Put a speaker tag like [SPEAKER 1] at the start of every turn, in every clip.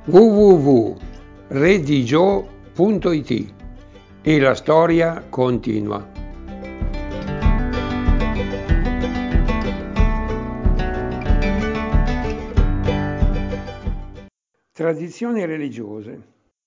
[SPEAKER 1] www.redigio.it e la storia continua. Tradizioni religiose.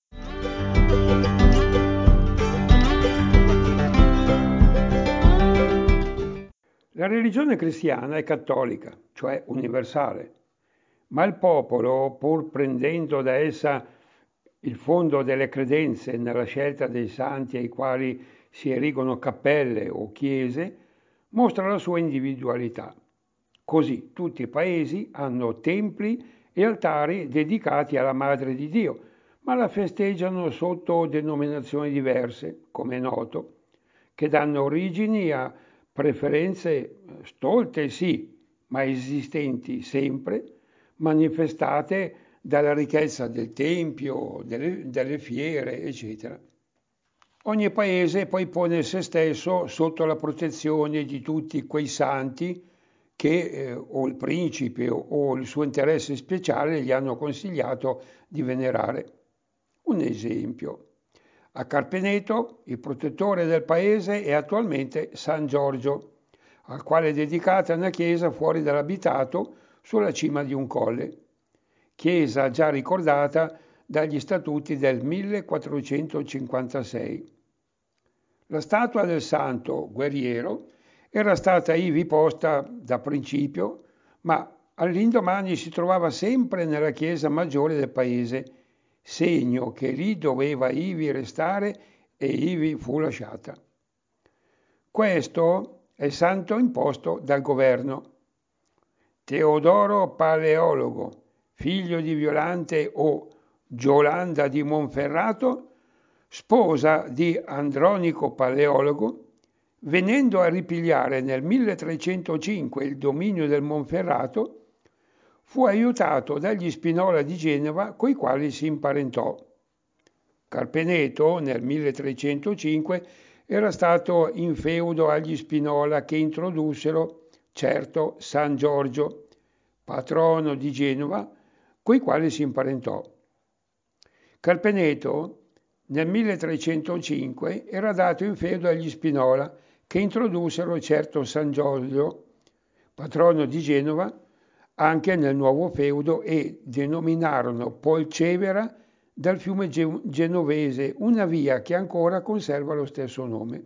[SPEAKER 1] La religione cristiana è cattolica, cioè universale, ma il popolo, pur prendendo da essa il fondo delle credenze nella scelta dei santi ai quali si erigono cappelle o chiese, mostra la sua individualità. Così tutti i paesi hanno templi e altari dedicati alla Madre di Dio, ma la festeggiano sotto denominazioni diverse, come è noto, che danno origini a preferenze stolte sì, ma esistenti sempre, manifestate dalla ricchezza del tempio, delle fiere, eccetera. Ogni paese poi pone se stesso sotto la protezione di tutti quei santi che o il principe o il suo interesse speciale gli hanno consigliato di venerare. Un esempio. A Carpeneto il protettore del paese è attualmente San Giorgio, al quale è dedicata una chiesa fuori dall'abitato sulla cima di un colle, chiesa già ricordata dagli statuti del 1456. La statua del santo guerriero era stata ivi posta da principio, ma all'indomani si trovava sempre nella chiesa maggiore del paese, segno che lì doveva ivi restare e ivi fu lasciata. Questo è il santo imposto dal governo. Teodoro Paleologo, figlio di Violante o Giolanda di Monferrato, sposa di Andronico Paleologo, venendo a ripigliare nel 1305 il dominio del Monferrato, fu aiutato dagli Spinola di Genova coi quali si imparentò. Carpeneto nel 1305 era stato in feudo agli Spinola che introdussero, certo, San Giorgio, patrono di Genova, coi quali si imparentò. Carpeneto nel 1305 era dato in feudo agli Spinola che introdussero, certo, San Giorgio, patrono di Genova, anche nel nuovo feudo e denominarono Polcevera dal fiume genovese, una via che ancora conserva lo stesso nome.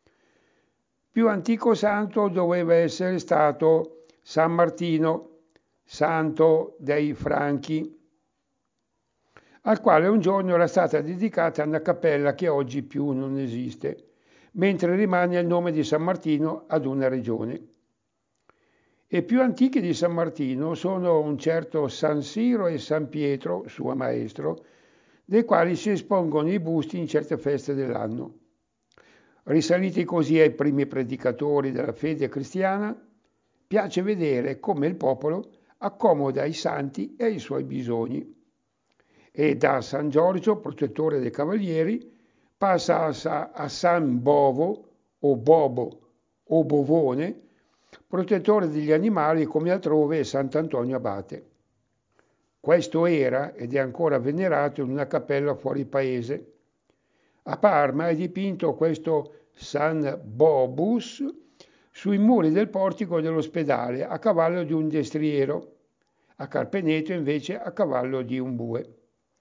[SPEAKER 1] Più antico santo doveva essere stato San Martino, santo dei Franchi, al quale un giorno era stata dedicata una cappella che oggi più non esiste, mentre rimane il nome di San Martino ad una regione. E più antichi di San Martino sono un certo San Siro e San Pietro, suo maestro, dei quali si espongono i busti in certe feste dell'anno. Risaliti così ai primi predicatori della fede cristiana, piace vedere come il popolo accomoda ai santi e ai suoi bisogni. E da San Giorgio, protettore dei cavalieri, passa a San Bovo o Bobo o Bovone, protettore degli animali come altrove Sant'Antonio Abate. Questo era ed è ancora venerato in una cappella fuori paese. A Parma è dipinto questo San Bobus sui muri del portico dell'ospedale a cavallo di un destriero, a Carpeneto invece a cavallo di un bue.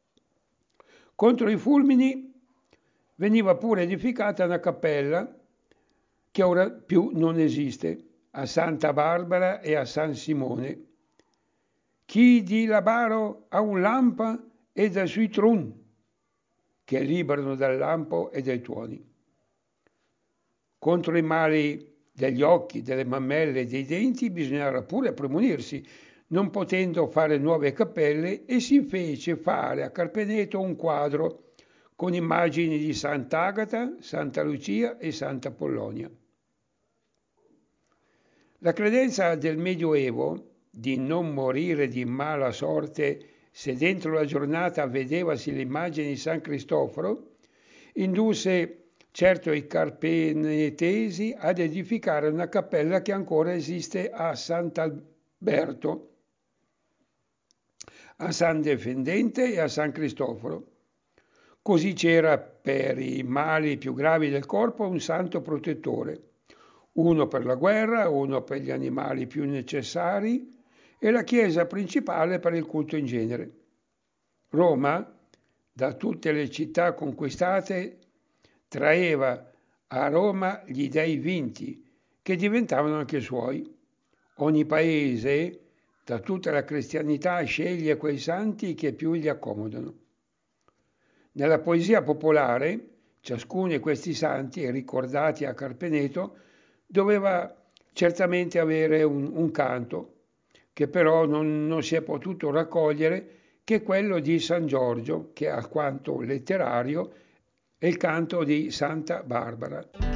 [SPEAKER 1] Contro i fulmini veniva pure edificata una cappella che ora più non esiste, a Santa Barbara e a San Simone. Chi di labaro ha un lampa e da sui trun, che liberano dal lampo e dai tuoni. Contro i mali degli occhi, delle mammelle e dei denti bisognava pure premunirsi, non potendo fare nuove cappelle, e si fece fare a Carpeneto un quadro con immagini di Sant'Agata, Santa Lucia e Santa Pollonia. La credenza del Medioevo di non morire di mala sorte se dentro la giornata vedevasi l'immagine di San Cristoforo indusse certo i carpenetesi ad edificare una cappella che ancora esiste a Sant'Alberto, a San Defendente e a San Cristoforo. Così c'era per i mali più gravi del corpo un santo protettore, uno per la guerra, uno per gli animali più necessari e la chiesa principale per il culto in genere. Roma, da tutte le città conquistate, traeva a Roma gli dei vinti, che diventavano anche suoi. Ogni paese, da tutta la cristianità, sceglie quei santi che più gli accomodano. Nella poesia popolare, ciascuno di questi santi, ricordati a Carpeneto, doveva certamente avere un canto, che però non si è potuto raccogliere, che è quello di San Giorgio, che alquanto letterario è il canto di Santa Barbara.